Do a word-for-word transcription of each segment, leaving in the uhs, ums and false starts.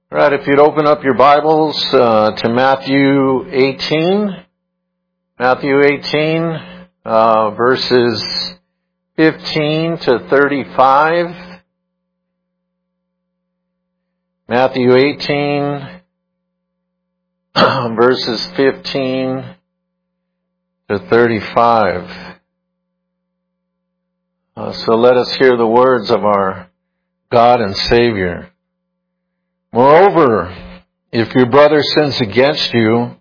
All right, if you'd open up your Bibles uh, to Matthew eighteen. Matthew eighteen, uh, verses fifteen to thirty-five. Matthew eighteen, verses fifteen to thirty-five. Uh, so let us hear the words of our God and Savior. Moreover, if your brother sins against you,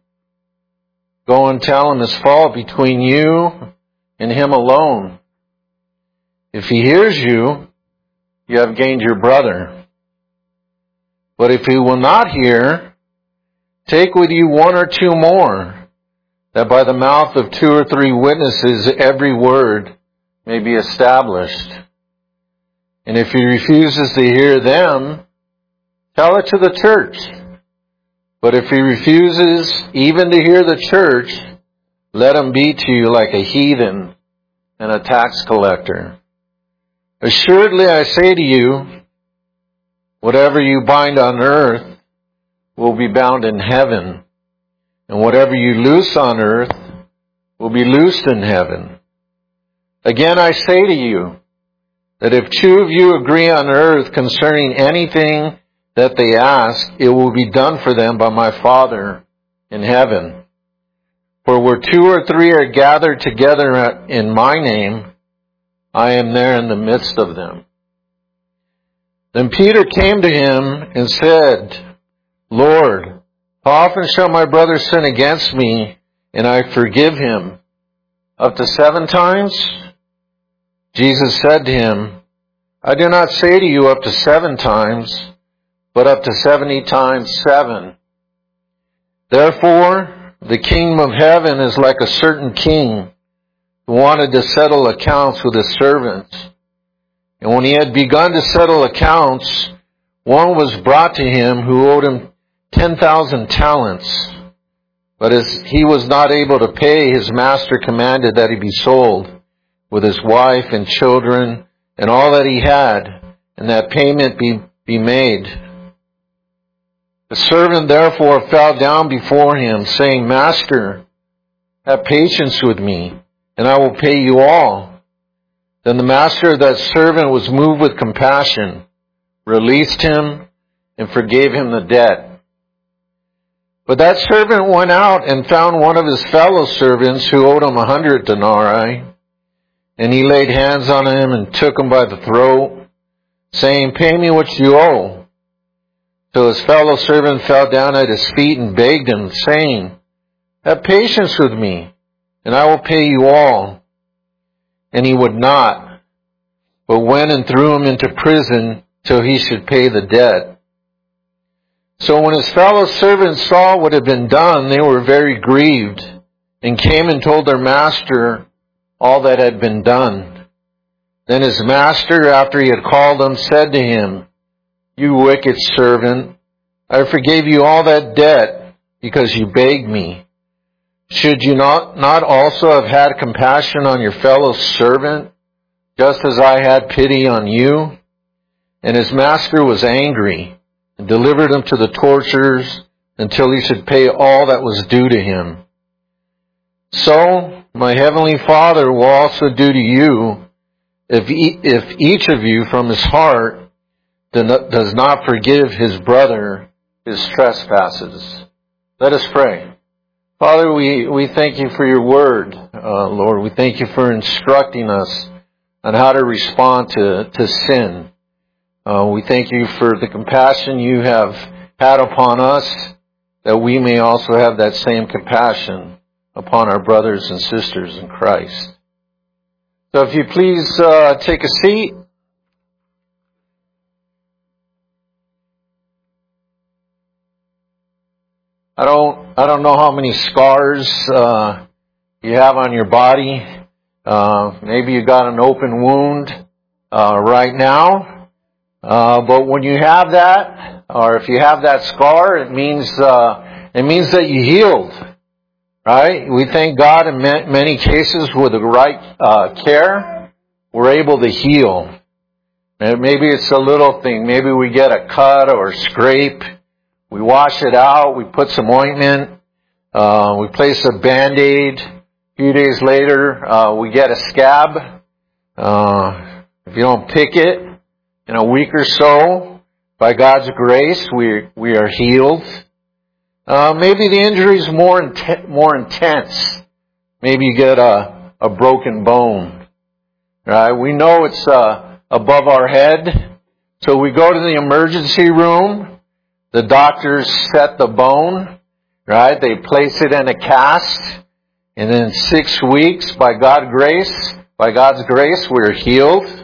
go and tell him his fault between you and him alone. If he hears you, you have gained your brother. But if he will not hear, take with you one or two more, that by the mouth of two or three witnesses every word may be established. And if he refuses to hear them, tell it to the church. But if he refuses even to hear the church, let him be to you like a heathen and a tax collector. Assuredly, I say to you, whatever you bind on earth will be bound in heaven, and whatever you loose on earth will be loosed in heaven. Again, I say to you, that if two of you agree on earth concerning anything that they ask, it will be done for them by my Father in heaven. For where two or three are gathered together in my name, I am there in the midst of them. Then Peter came to him and said, Lord, how often shall my brother sin against me, and I forgive him? Up to seven times? Jesus said to him, I do not say to you up to seven times, but up to seventy times seven. Therefore, the kingdom of heaven is like a certain king who wanted to settle accounts with his servants. And when he had begun to settle accounts, one was brought to him who owed him ten thousand talents. But as he was not able to pay, his master commanded that he be sold with his wife and children and all that he had, and that payment be, be made. The servant therefore fell down before him, saying, Master, have patience with me, and I will pay you all. Then the master of that servant was moved with compassion, released him, and forgave him the debt. But that servant went out and found one of his fellow servants who owed him a hundred denarii, and he laid hands on him and took him by the throat, saying, Pay me what you owe. So his fellow servant fell down at his feet and begged him, saying, Have patience with me, and I will pay you all. And he would not, but went and threw him into prison till he should pay the debt. So when his fellow servants saw what had been done, they were very grieved, and came and told their master all that had been done. Then his master, after he had called him, said to him, You wicked servant, I forgave you all that debt because you begged me. Should you not, not also have had compassion on your fellow servant, just as I had pity on you? And his master was angry and delivered him to the torturers until he should pay all that was due to him. So my heavenly Father will also do to you if, e- if each of you from his heart does not forgive his brother his trespasses. Let us pray. Father, we, we thank you for your word, uh, Lord. We thank you for instructing us on how to respond to, to sin. Uh, we thank you for the compassion you have had upon us, that we may also have that same compassion upon our brothers and sisters in Christ. So if you please uh, take a seat. I don't, I don't know how many scars uh, you have on your body. Uh, maybe you got an open wound uh, right now. Uh, but when you have that, or if you have that scar, it means uh, it means that you healed, right? We thank God in many cases with the right uh, care, we're able to heal. Maybe it's a little thing. Maybe we get a cut or a scrape We wash it out. We put some ointment. Uh, we place a Band-Aid. A few days later, uh, we get a scab. Uh, if you don't pick it in a week or so, by God's grace, we we are healed. Uh, maybe the injury is more int- more intense. Maybe you get a a broken bone. Right? We know it's uh, above our head, so we go to the emergency room. The doctors set the bone. Right? They place it in a cast, and in six weeks, by God's grace, by God's grace, we're healed.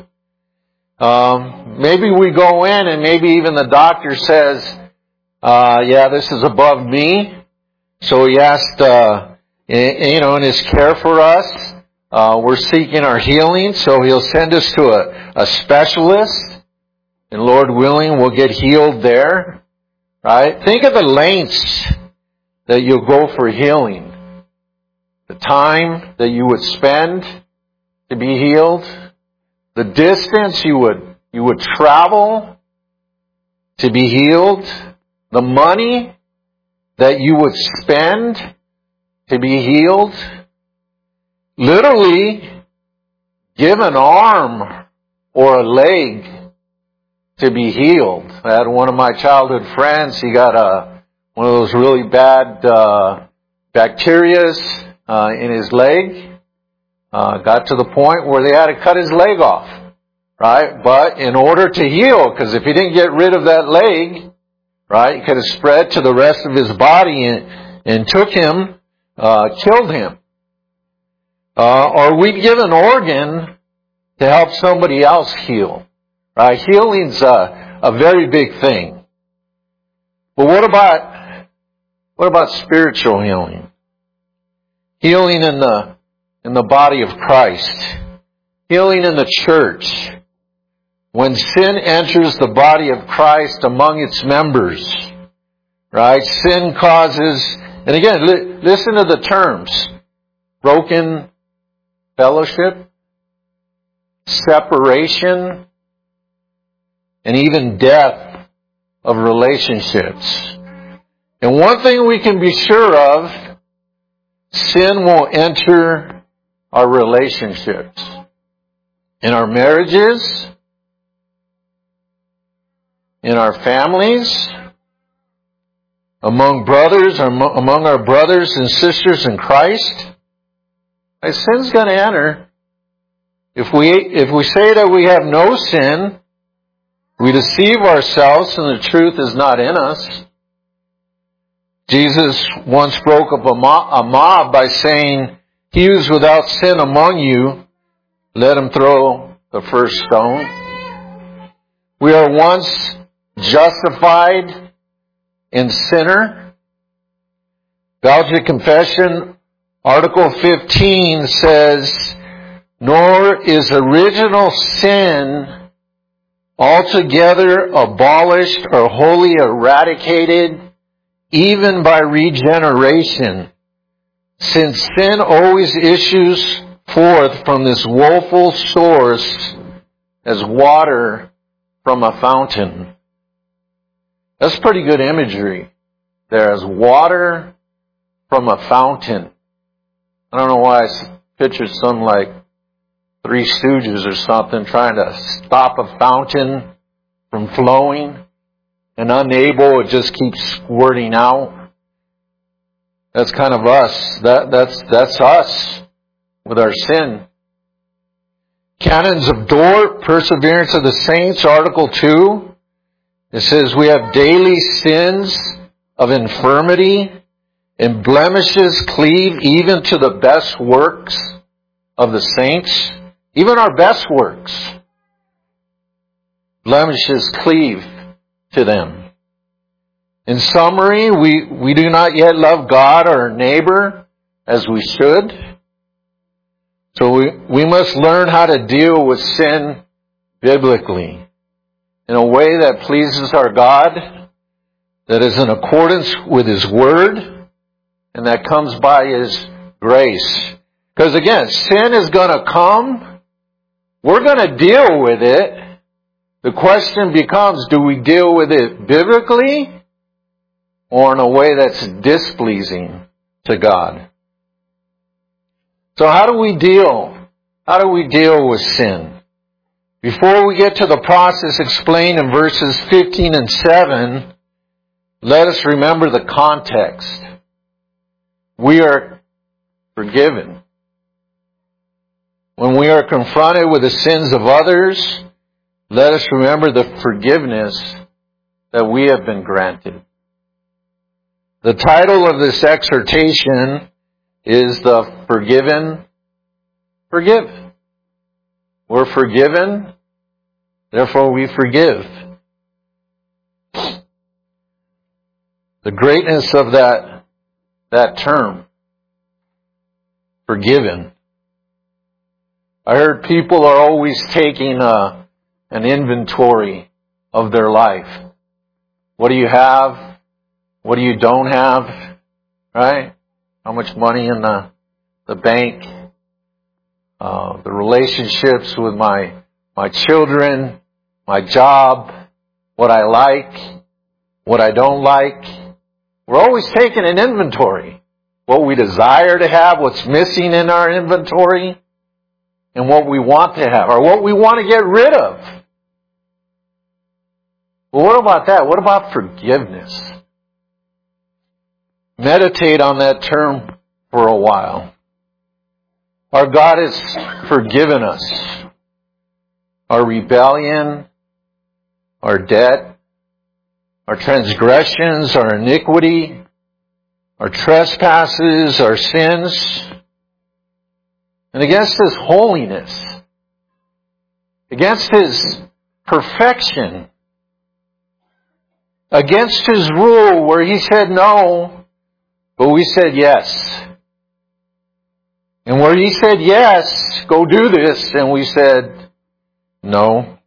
Um, maybe we go in and maybe even the doctor says, uh, yeah, this is above me. So he asked, uh, you know, in his care for us, uh, we're seeking our healing. So he'll send us to a, a specialist, and Lord willing, we'll get healed there. Right? Think of the lengths that you'll go for healing. The time that you would spend to be healed. The distance you would you would travel to be healed, the money that you would spend to be healed, literally give an arm or a leg to be healed. I had one of my childhood friends, he got a one of those really bad uh, bacterias uh, in his leg. Uh, got to the point where they had to cut his leg off, right? But in order to heal, because if he didn't get rid of that leg, right, it could have spread to the rest of his body and, and took him, uh, killed him. Uh, or we'd give an organ to help somebody else heal, right? Healing's a, a very big thing. But what about, what about spiritual healing? Healing in the in the body of Christ. Healing in the church. When sin enters the body of Christ among its members, right? Sin causes, and again, li- listen to the terms. Broken fellowship, separation, and even death of relationships. And one thing we can be sure of, sin will enter our relationships, in our marriages, in our families, among brothers, among our brothers and sisters in Christ. Sin's going to enter. If we if we say that we have no sin, we deceive ourselves and the truth is not in us. Jesus once broke up a mob, a mob by saying, "He who is without sin among you, let him throw the first stone." We are once justified in sinner. Belgic Confession, Article fifteen says, "Nor is original sin altogether abolished or wholly eradicated, even by regeneration, since sin always issues forth from this woeful source as water from a fountain." That's pretty good imagery. There is water from a fountain. I don't know why I pictured some like Three Stooges or something trying to stop a fountain from flowing, and unable, it just keeps squirting out. That's kind of us. That, that's, that's us with our sin. Canons of Dort, Perseverance of the Saints, Article two. It says we have daily sins of infirmity, and blemishes cleave even to the best works of the saints. Even our best works, blemishes cleave to them. In summary, we, we do not yet love God or our neighbor as we should. So we, we must learn how to deal with sin biblically in a way that pleases our God, that is in accordance with His Word, and that comes by His grace. Because again, sin is going to come. We're going to deal with it. The question becomes, do we deal with it biblically or in a way that's displeasing to God. So how do we deal? How do we deal with sin? Before we get to the process explained in verses fifteen and seven, let us remember the context. We are forgiven. When we are confronted with the sins of others, let us remember the forgiveness that we have been granted. The title of this exhortation is The Forgiven Forgive. We're forgiven, therefore we forgive. The greatness of that, that term, forgiven. I heard people are always taking a, an inventory of their life. What do you have? What do you don't have? Right? How much money in the, the bank? Uh, the relationships with my, my children, my job, what I like, what I don't like. We're always taking an inventory. What we desire to have, what's missing in our inventory, and what we want to have, or what we want to get rid of. Well, what about that? What about forgiveness? Meditate on that term for a while. Our God has forgiven us our rebellion, our debt, our transgressions, our iniquity, our trespasses, our sins, and against His holiness, against His perfection, against His rule where He said no, but we said yes. And where He said yes, go do this, and we said no.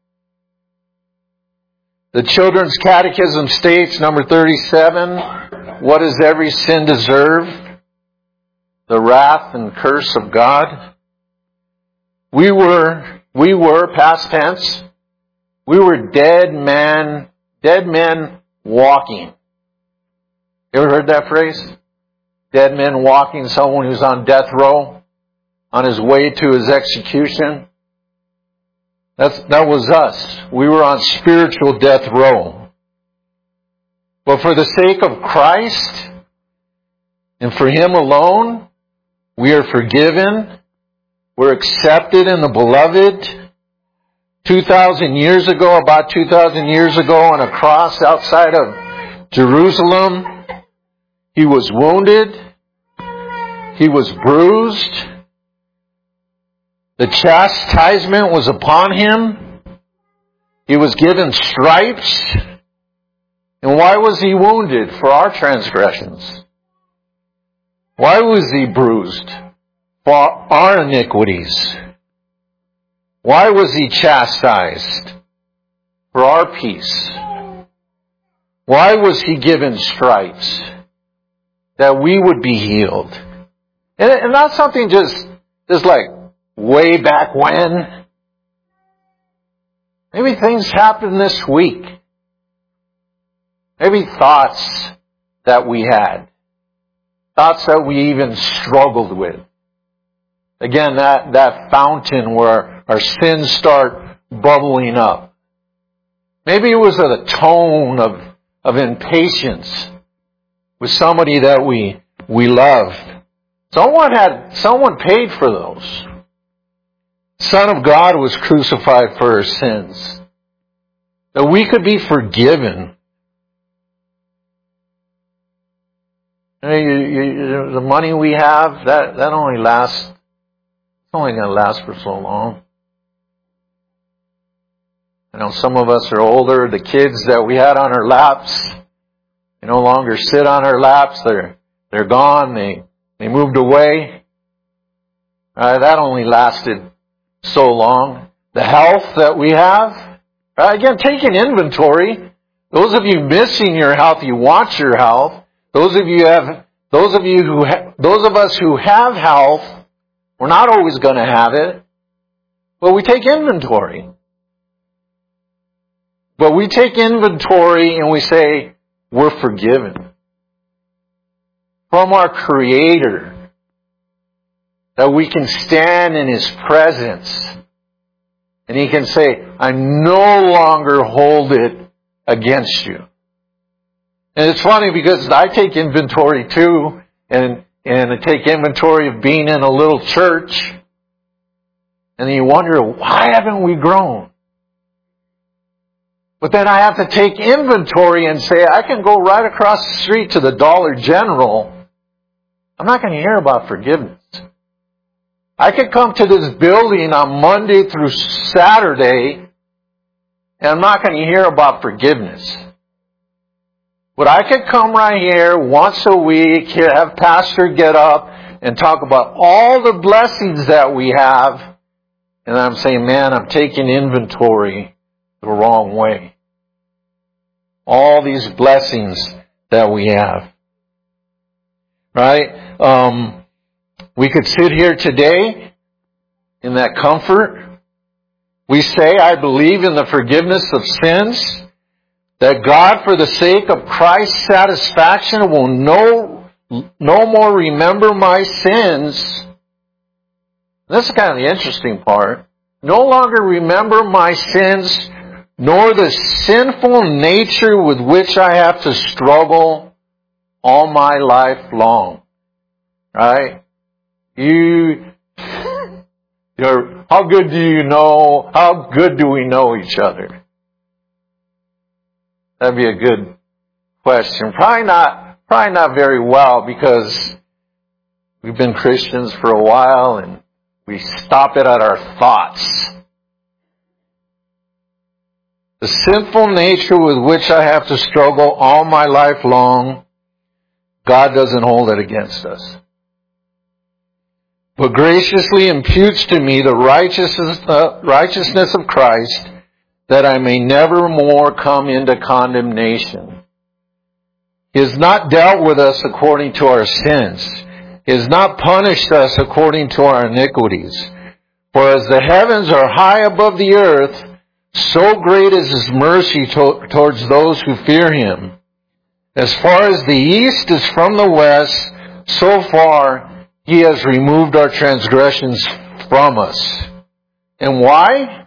The Children's Catechism states, number thirty-seven, what does every sin deserve? The wrath and curse of God. We were, we were, past tense, we were dead man, dead men walking. You ever heard that phrase? Dead men walking, someone who's on death row, on his way to his execution. That's, that was us. We were on spiritual death row. But for the sake of Christ, and for Him alone, we are forgiven. We're accepted in the Beloved. Two thousand years ago, about two thousand years ago, on a cross outside of Jerusalem, He was wounded. He was bruised. The chastisement was upon Him. He was given stripes. And why was He wounded? For our transgressions. Why was He bruised? For our iniquities. Why was He chastised? For our peace. Why was He given stripes? That we would be healed. And, and not something just, just like way back when. Maybe things happened this week. Maybe thoughts that we had. Thoughts that we even struggled with. Again, that, that fountain where our sins start bubbling up. Maybe it was a tone of, of impatience with somebody that we, we loved. Someone had, someone paid for those. Son of God was crucified for our sins. That we could be forgiven. You know, you, you, the money we have, that, that only lasts, it's only going to last for so long. I know some of us are older. The kids that we had on our laps, they no longer sit on our laps. They're, they're gone. They, they moved away. Uh, that only lasted so long. The health that we have, uh, again, take an inventory. Those of you missing your health, you want your health. Those of you have, those of you who, ha- those of us who have health, we're not always going to have it, but we take inventory. But we take inventory and we say, we're forgiven. from our Creator, that we can stand in His presence and He can say, I no longer hold it against you. And it's funny because I take inventory too, and, and I take inventory of being in a little church, and you wonder, why haven't we grown? But then I have to take inventory and say, I can go right across the street to the Dollar General. I'm not going to hear about forgiveness. I could come to this building on Monday through Saturday, and I'm not going to hear about forgiveness. But I could come right here once a week, have Pastor get up and talk about all the blessings that we have, and I'm saying, man, I'm taking inventory the wrong way. All these blessings that we have. Right? Um, we could sit here today in that comfort. We say, I believe in the forgiveness of sins, that God, for the sake of Christ's satisfaction, will no, no more remember my sins. This is kind of the interesting part. No longer remember my sins, nor the sinful nature with which I have to struggle all my life long. Right? You, you're, how good do you know, how good do we know each other? That'd be a good question. Probably not, probably not very well, because we've been Christians for a while and we stop it at our thoughts. The sinful nature with which I have to struggle all my life long, God doesn't hold it against us, but graciously imputes to me the righteousness, uh, righteousness of Christ, that I may never more come into condemnation. He has not dealt with us according to our sins. He has not punished us according to our iniquities. For as the heavens are high above the earth, so great is His mercy to- towards those who fear Him. As far as the east is from the west, so far He has removed our transgressions from us. And why?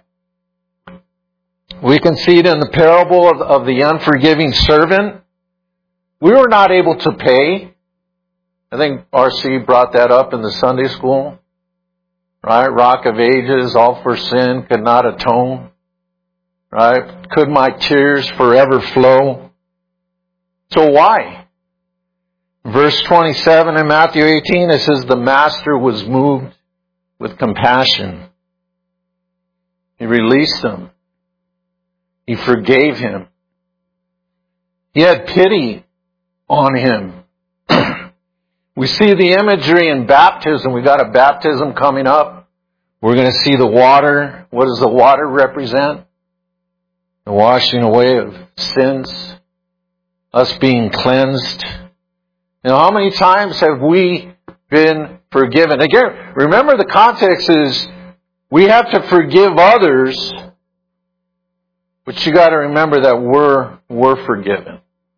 We can see it in the parable of, of the unforgiving servant. We were not able to pay. I think R C brought that up in the Sunday school. Right? Rock of Ages, all for sin, could not atone. Right? Could my tears forever flow? So why? Verse twenty-seven in Matthew eighteen, it says, the master was moved with compassion. He released him. He forgave him. He had pity on him. We see the imagery in baptism. We got a baptism coming up. We're going to see the water. What does the water represent? The washing away of sins. Us being cleansed. You know, how many times have we been forgiven? Again, remember the context is we have to forgive others, but you got to remember that we're, we're forgiven.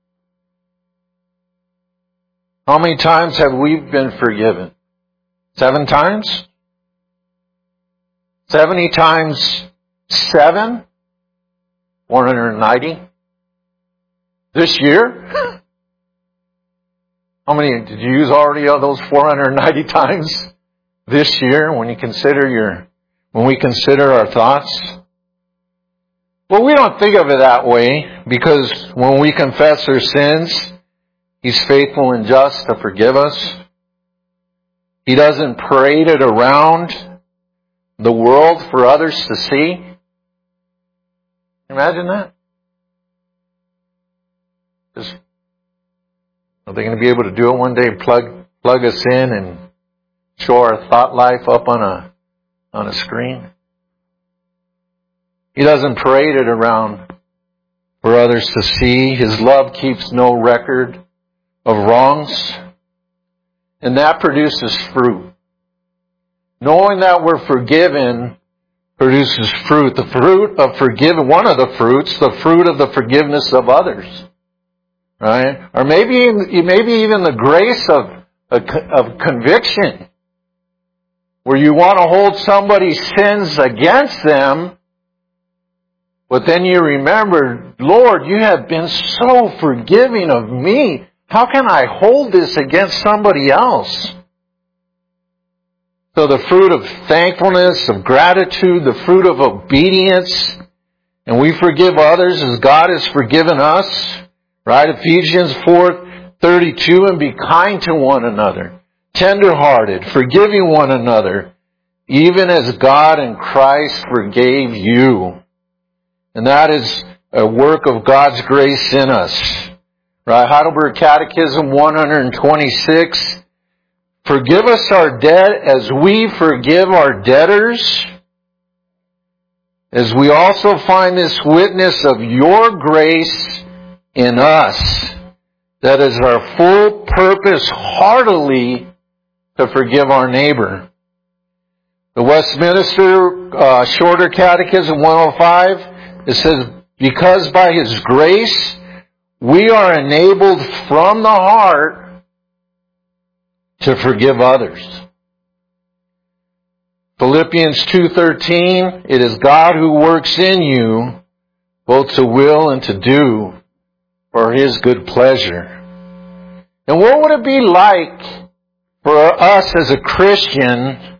How many times have we been forgiven? Seven times? Seventy times seven? four hundred ninety? This year? How many did you use already of those four hundred ninety times this year when you consider your, when we consider our thoughts? Well, we don't think of it that way, because when we confess our sins, He's faithful and just to forgive us. He doesn't parade it around the world for others to see. Imagine that. Just, are they going to be able to do it one day? Plug plug us in and show our thought life up on a on a screen? He doesn't parade it around for others to see. His love keeps no record of wrongs. And that produces fruit. Knowing that we're forgiven produces fruit. The fruit of forgiveness, one of the fruits, the fruit of the forgiveness of others. Right? Or maybe, maybe even the grace of, of conviction, where you want to hold somebody's sins against them, but then you remember, Lord, you have been so forgiving of me. How can I hold this against somebody else? So the fruit of thankfulness, of gratitude, the fruit of obedience, and we forgive others as God has forgiven us. Right? Ephesians four thirty-two, and be kind to one another, tender-hearted, forgiving one another, even as God in Christ forgave you. And that is a work of God's grace in us. Right? Heidelberg Catechism one twenty-six. Forgive us our debt as we forgive our debtors, as we also find this witness of your grace in us, that is our full purpose heartily to forgive our neighbor. The Westminster uh, Shorter Catechism one oh five, it says, because by His grace we are enabled from the heart to forgive others. Philippians two thirteen, it is God who works in you both to will and to do for His good pleasure. And what would it be like for us as a Christian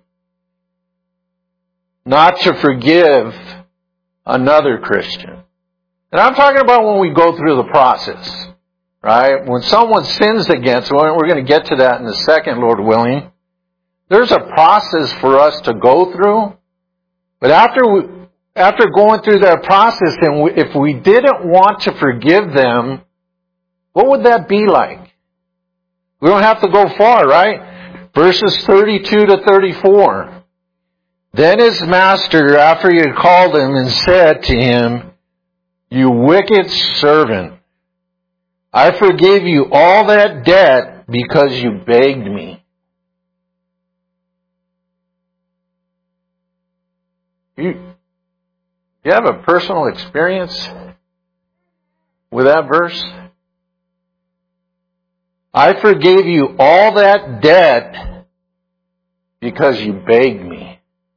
not to forgive another Christian? And I'm talking about when we go through the process. Right? When someone sins against us, we're going to get to that in a second, Lord willing. There's a process for us to go through. But after we, after going through that process, and we, if we didn't want to forgive them, what would that be like? We don't have to go far, right? Verses thirty-two to thirty-four. Then his master, after he had called him and said to him, you wicked servant, I forgave you all that debt because you begged me. You, you have a personal experience with that verse? I forgave you all that debt because you begged me.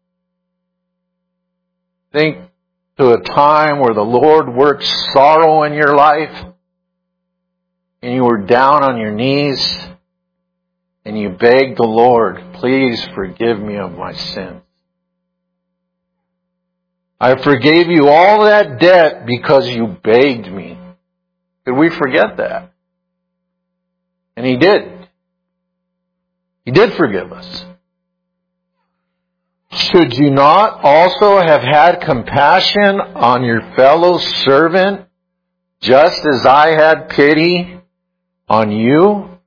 Think to a time where the Lord worked sorrow in your life, and you were down on your knees, and you begged the Lord, please forgive me of my sins. I forgave you all that debt because you begged me. Could we forget that? And He did. He did forgive us. Should you not also have had compassion on your fellow servant, just as I had pity on you?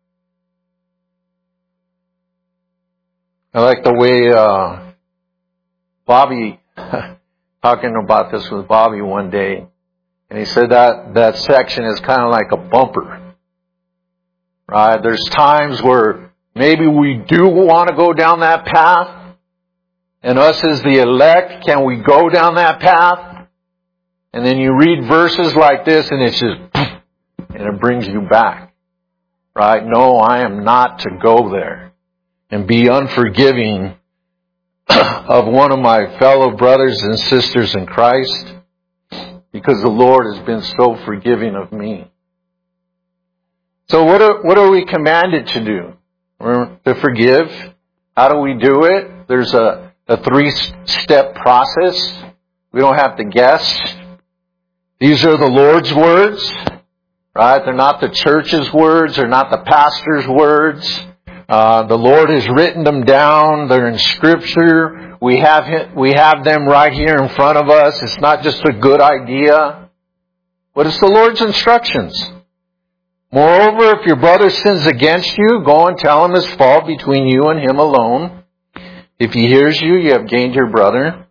I like the way uh, Bobby, talking about this with Bobby one day, and he said that that section is kind of like a bumper. Right? There's times where maybe we do want to go down that path, and us as the elect, can we go down that path? And then you read verses like this, and it's just, and it brings you back. Right? No, I am not to go there and be unforgiving of one of my fellow brothers and sisters in Christ, because the Lord has been so forgiving of me. So what are, what are we commanded to do? We're to forgive. How do we do it? There's a, a three-step process. We don't have to guess. These are the Lord's words, right? They're not the church's words. They're not the pastor's words. Uh, the Lord has written them down. They're in Scripture. We have we have them right here in front of us. It's not just a good idea, but it's the Lord's instructions. Moreover, if your brother sins against you, go and tell him his fault between you and him alone. If he hears you, you have gained your brother.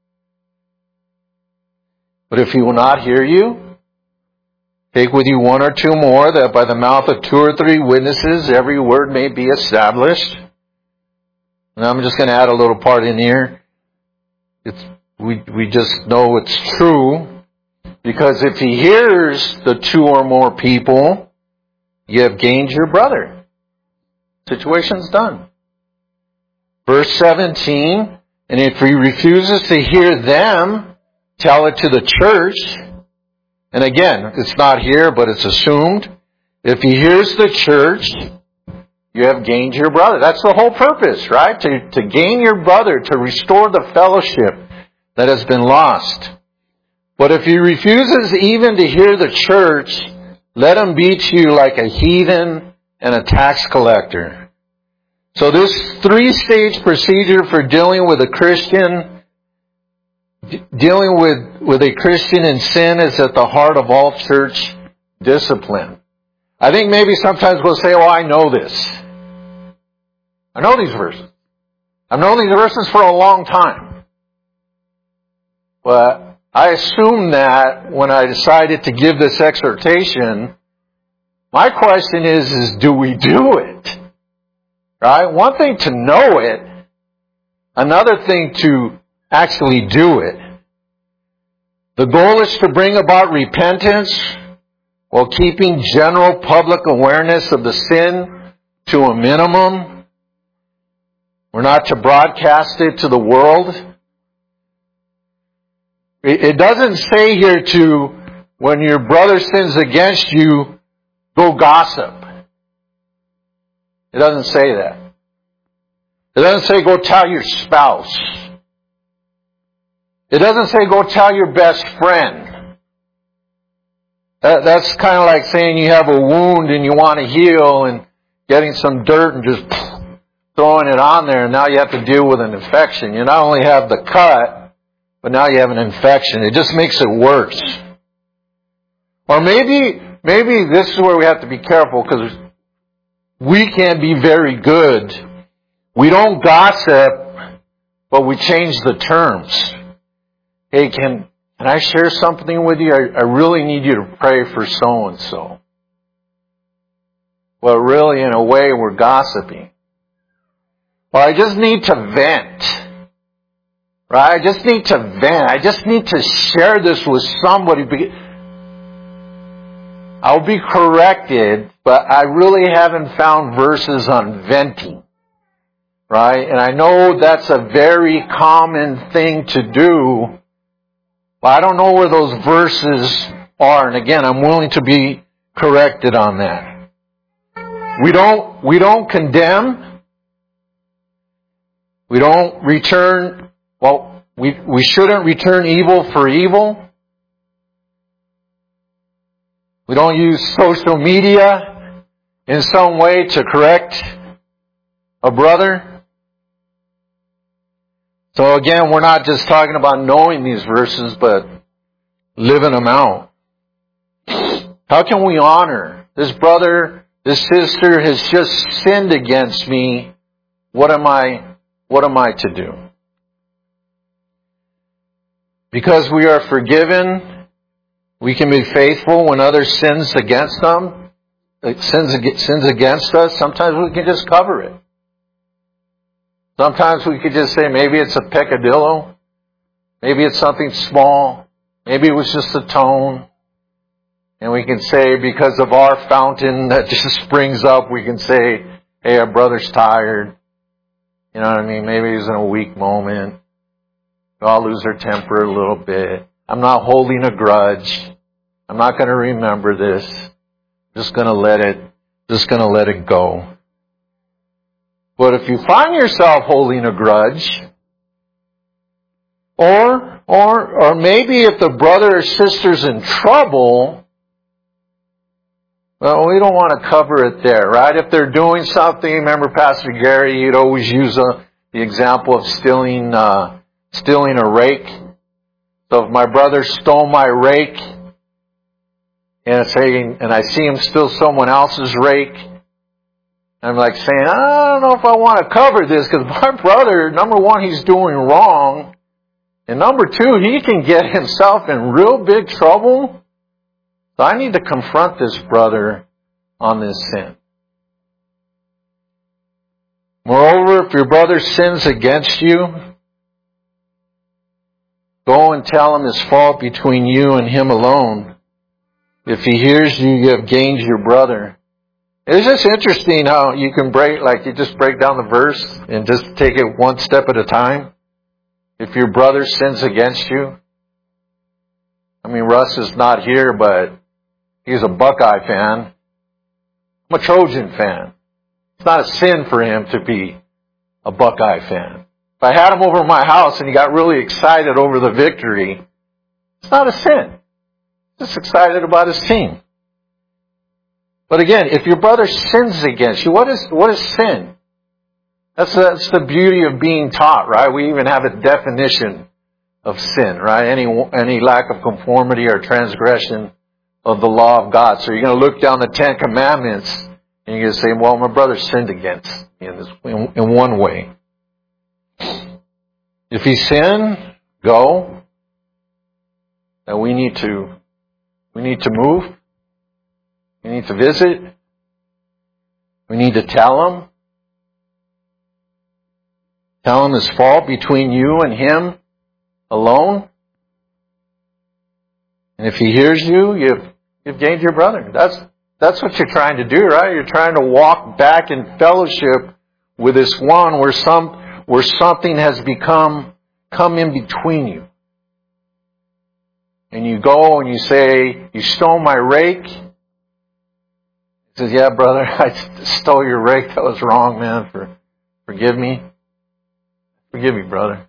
But if he will not hear you, take with you one or two more, that by the mouth of two or three witnesses every word may be established. And I'm just going to add a little part in here. It's, we, we just know it's true, because if he hears the two or more people, you have gained your brother. Situation's done. Verse seventeen, and if he refuses to hear them, tell it to the church. And again, it's not here, but it's assumed. If he hears the church, you have gained your brother. That's the whole purpose, right? To, to gain your brother, to restore the fellowship that has been lost. But if he refuses even to hear the church, let him be to you like a heathen and a tax collector. So this three-stage procedure for dealing with a Christian, d- dealing with, with a Christian in sin is at the heart of all church discipline. I think maybe sometimes we'll say, oh, I know this. I know these verses. I've known these verses for a long time. But I assume that when I decided to give this exhortation, my question is, is do we do it? Right? One thing to know it, another thing to actually do it. The goal is to bring about repentance while keeping general public awareness of the sin to a minimum. We're not to broadcast it to the world. It doesn't say here to, when your brother sins against you, go gossip. It doesn't say that. It doesn't say go tell your spouse. It doesn't say go tell your best friend. That, that's kind of like saying you have a wound and you want to heal and getting some dirt and just throwing it on there, and now you have to deal with an infection. You not only have the cut, but now you have an infection. It just makes it worse. Or maybe, maybe this is where we have to be careful, because we can be very good. We don't gossip, but we change the terms. Hey, can, can I share something with you? I, I really need you to pray for so-and-so. Well, really, in a way, we're gossiping. Or I just need to vent. Right? I just need to vent. I just need to share this with somebody. I'll be corrected, but I really haven't found verses on venting. Right? And I know that's a very common thing to do, but I don't know where those verses are. And again, I'm willing to be corrected on that. We don't, we don't condemn. We don't return, well, we, we shouldn't return evil for evil. We don't use social media in some way to correct a brother. So again, we're not just talking about knowing these verses, but living them out. How can we honor this brother, this sister has just sinned against me? What am I What am I to do? Because we are forgiven, we can be faithful when others sins against them, sins, sins against us. Sometimes we can just cover it. Sometimes we could just say, maybe it's a peccadillo. Maybe it's something small. Maybe it was just a tone. And we can say, because of our fountain that just springs up, we can say, hey, our brother's tired. You know what I mean? Maybe he's in a weak moment. We all lose our temper a little bit. I'm not holding a grudge. I'm not going to remember this. I'm just going to let it, just going to let it go. But if you find yourself holding a grudge, or, or, or maybe if the brother or sister's in trouble, well, we don't want to cover it there, right? If they're doing something, remember Pastor Gary, he'd always use a, the example of stealing, uh, stealing a rake. So if my brother stole my rake, and saying, and I see him steal someone else's rake, I'm like saying, I don't know if I want to cover this, because my brother, number one, he's doing wrong, and number two, he can get himself in real big trouble. So I need to confront this brother on this sin. Moreover, if your brother sins against you, go and tell him his fault between you and him alone. If he hears you, you have gained your brother. It's just interesting how you can break, like you just break down the verse and just take it one step at a time. If your brother sins against you. I mean, Russ is not here, but he's a Buckeye fan. I'm a Trojan fan. It's not a sin for him to be a Buckeye fan. If I had him over at my house and he got really excited over the victory, it's not a sin. He's just excited about his team. But again, if your brother sins against you, what is what is sin? That's that's the beauty of being taught, right? We even have a definition of sin, right? Any any lack of conformity or transgression of the law of God. So you're going to look down the Ten Commandments and you're going to say, well, my brother sinned against me in, this, in, in one way. If he sinned, go. And we need to we need to move. We need to visit. We need to tell him. Tell him his fault between you and him alone. And if he hears you, you've, you've gained your brother. That's, that's what you're trying to do, right? You're trying to walk back in fellowship with this one where some, where something has become, come in between you. And you go and you say, you stole my rake. He says, yeah, brother, I stole your rake. That was wrong, man. For, forgive me. Forgive me, brother.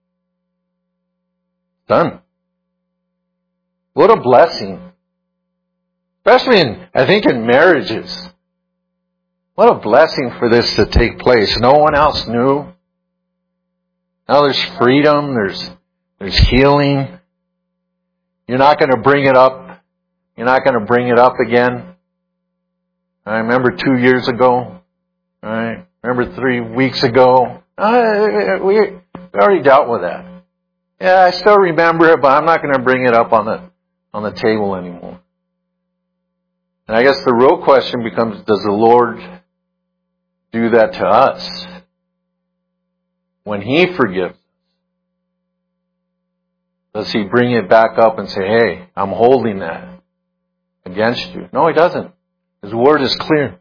Done. What a blessing. Especially in, I think in marriages. What a blessing for this to take place. No one else knew. Now there's freedom. There's, there's healing. You're not going to bring it up. You're not going to bring it up again. I remember two years ago. Right? Remember three weeks ago. Uh, we, we already dealt with that. Yeah, I still remember it, but I'm not going to bring it up on the on the table anymore. And I guess the real question becomes, does the Lord do that to us? When He forgives us, does He bring it back up and say, hey, I'm holding that against you? No, He doesn't. His word is clear.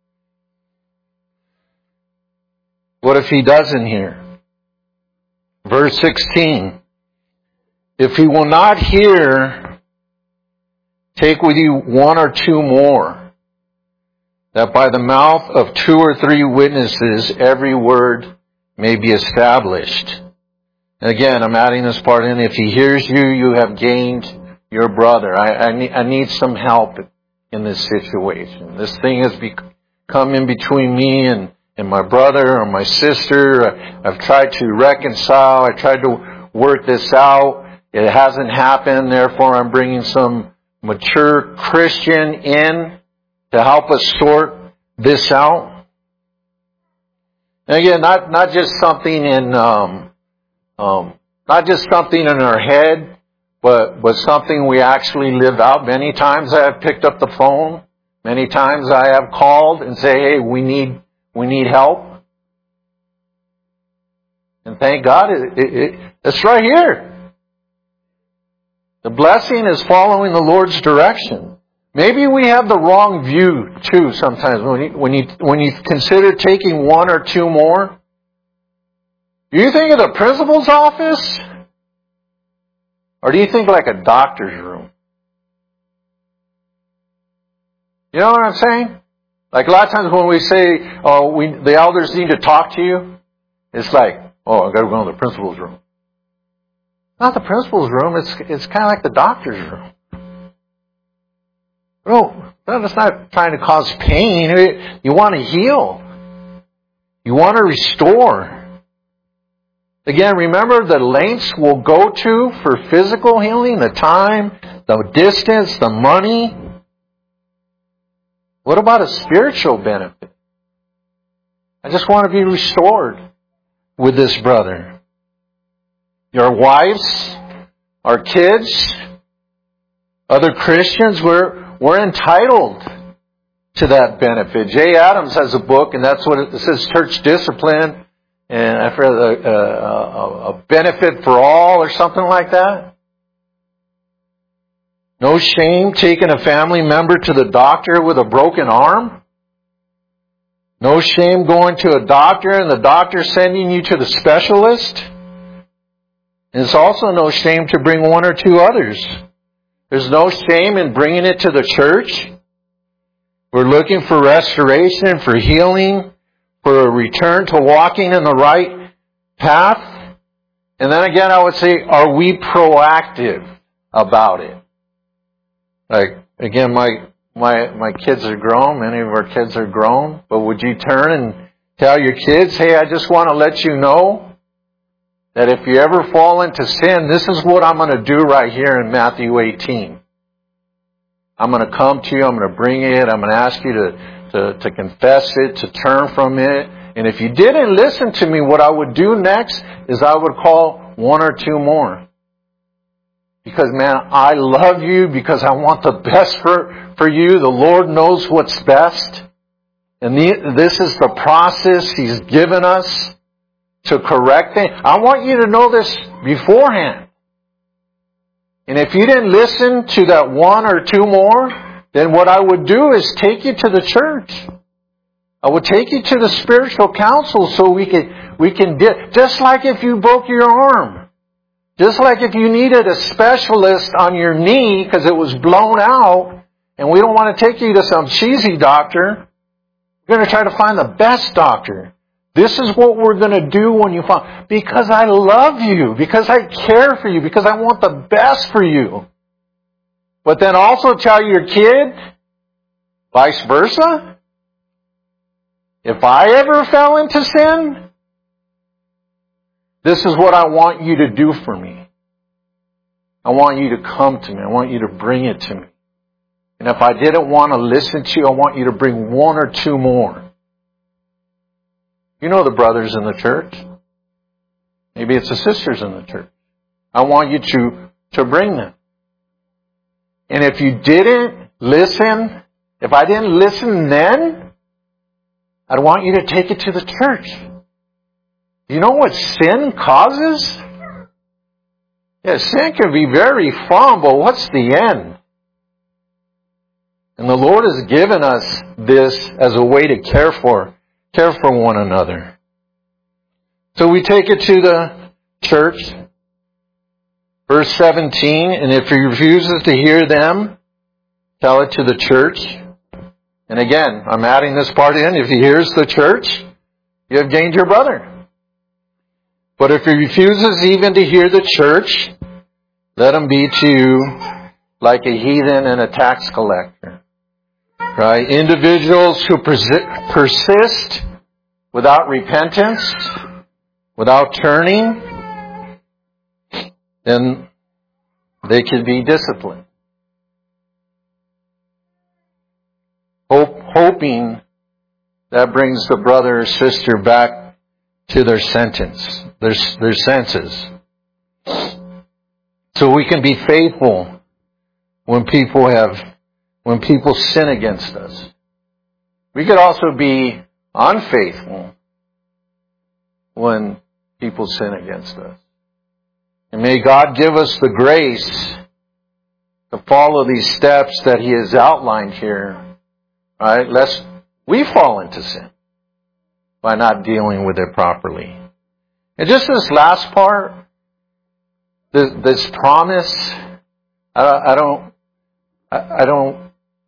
What if He doesn't hear? Verse sixteen. If he will not hear, take with you one or two more, that by the mouth of two or three witnesses every word may be established. And again, I'm adding this part in. If he hears you, you have gained your brother. I, I, need, I need some help in this situation. This thing has become in between me and And my brother or my sister. I've tried to reconcile. I tried to work this out. It hasn't happened. Therefore, I'm bringing some mature Christian in to help us sort this out. And again, not not just something in um, um, not just something in our head, but but something we actually live out. Many times I have picked up the phone. Many times I have called and say, "Hey, we need." We need help. And thank God, it, it, it, it's right here. The blessing is following the Lord's direction. Maybe we have the wrong view too sometimes when you, when you, when you consider taking one or two more. Do you think of the principal's office? Or do you think like a doctor's room? You know what I'm saying? Like a lot of times when we say, oh, we, the elders need to talk to you, it's like, oh, I've got to go in the principal's room. Not the principal's room, it's it's kind of like the doctor's room. No, it's not trying to cause pain. You want to heal. You want to restore. Again, remember the lengths we'll go to for physical healing, the time, the distance, the money. What about a spiritual benefit? I just want to be restored with this brother. Your wives, our kids, other Christians, we're, we're entitled to that benefit. Jay Adams has a book, and that's what it says, Church Discipline, and I've read a, a, a benefit for all or something like that. No shame taking a family member to the doctor with a broken arm. No shame going to a doctor and the doctor sending you to the specialist. And it's also no shame to bring one or two others. There's no shame in bringing it to the church. We're looking for restoration, for healing, for a return to walking in the right path. And then again, I would say, are we proactive about it? Like, again, my my my kids are grown. Many of our kids are grown. But would you turn and tell your kids, hey, I just want to let you know that if you ever fall into sin, this is what I'm going to do right here in Matthew eighteen. I'm going to come to you. I'm going to bring it. I'm going to ask you to, to, to confess it, to turn from it. And if you didn't listen to me, what I would do next is I would call one or two more. Because, man, I love you because I want the best for, for you. The Lord knows what's best. And the, this is the process He's given us to correct things. I want you to know this beforehand. And if you didn't listen to that one or two more, then what I would do is take you to the church. I would take you to the spiritual council so we can, we can, di- just like if you broke your arm. Just like if you needed a specialist on your knee because it was blown out, and we don't want to take you to some cheesy doctor. We're going to try to find the best doctor. This is what we're going to do when you find, because I love you, because I care for you, because I want the best for you. But then also tell your kid, vice versa. If I ever fell into sin, this is what I want you to do for me. I want you to come to me. I want you to bring it to me. And if I didn't want to listen to you, I want you to bring one or two more. You know the brothers in the church. Maybe it's the sisters in the church. I want you to, to bring them. And if you didn't listen, if I didn't listen then, I'd want you to take it to the church. You know what sin causes? Yeah, sin can be very fun, but what's the end? And the Lord has given us this as a way to care for Care for one another. So we take it to the church. Verse seventeen, and if he refuses to hear them, tell it to the church. And again, I'm adding this part in. If he hears the church, you have gained your brother. But if he refuses even to hear the church, let him be to you like a heathen and a tax collector. Right? Individuals who persi- persist without repentance, without turning, then they can be disciplined. Hope, hoping that brings the brother or sister back to their sentence, their, their senses. So we can be faithful when people have When people sin against us. We could also be unfaithful when people sin against us. And may God give us the grace to follow these steps that He has outlined here. Right? Lest we fall into sin by not dealing with it properly. And just this last part, this, this promise, I, I don't, I, I don't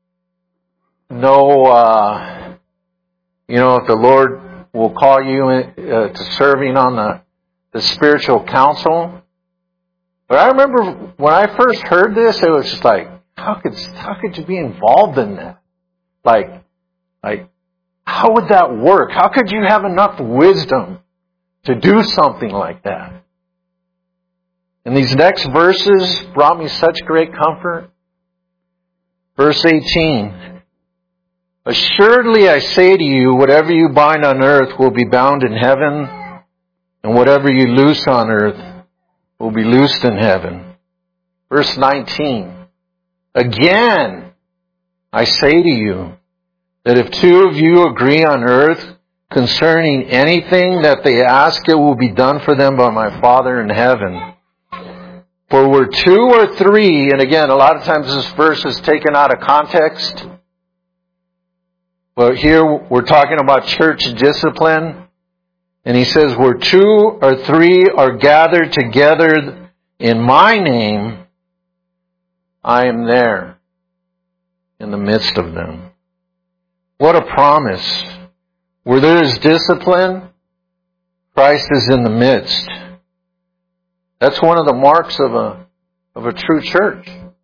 know, uh, you know, if the Lord will call you uh, to serving on the, the spiritual council. But I remember when I first heard this, it was just like, how could how could you be involved in that? Like, like, how would that work? How could you have enough wisdom to do something like that? And these next verses brought me such great comfort. Verse eighteen. Assuredly I say to you, whatever you bind on earth will be bound in heaven, and whatever you loose on earth will be loosed in heaven. Verse nineteen. Again, I say to you, that if two of you agree on earth concerning anything that they ask, it will be done for them by my Father in heaven. For where two or three, and again, a lot of times this verse is taken out of context, Well, here we're talking about church discipline. And he says, where two or three are gathered together in my name, I am there in the midst of them. What a promise. Where there is discipline, Christ is in the midst. That's one of the marks of a of a true church.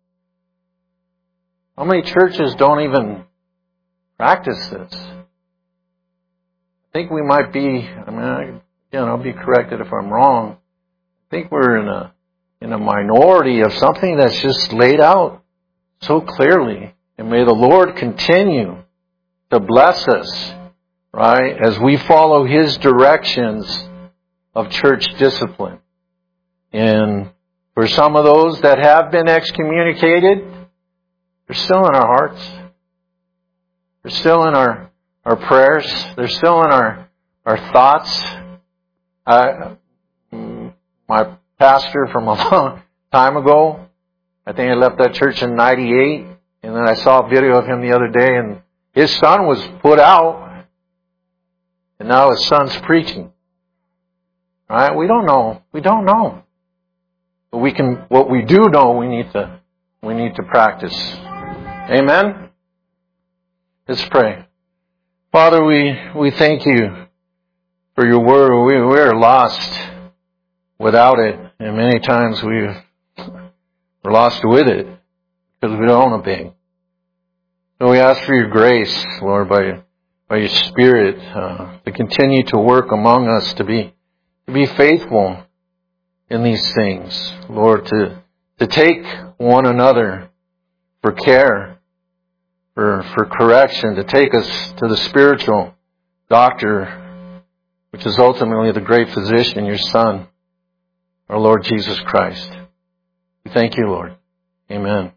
How many churches don't even practice this? I think we might be, I mean, I, again, I'll be corrected if I'm wrong. I think we're in a in a minority of something that's just laid out so clearly. And may the Lord continue to bless us, right, as we follow His directions of church discipline. And for some of those that have been excommunicated, they're still in our hearts. They're still in our, our prayers. They're still in our, our thoughts. I, my pastor from a long time ago, I think I left that church in ninety-eight, and then I saw a video of him the other day, and his son was put out, and now his son's preaching. All right? We don't know. We don't know. But we can, what we do know, we need to, we need to practice. Amen? Let's pray. Father, we, we thank You for Your word. We, we are lost without it, and many times we've, we're lost with it because we don't obey. So we ask for Your grace, Lord, by, by Your Spirit, uh, to continue to work among us, to be, to be faithful in these things, Lord, to, to take one another for care, for, for correction, to take us to the spiritual doctor, which is ultimately the great physician, Your Son, our Lord Jesus Christ. We thank You, Lord. Amen.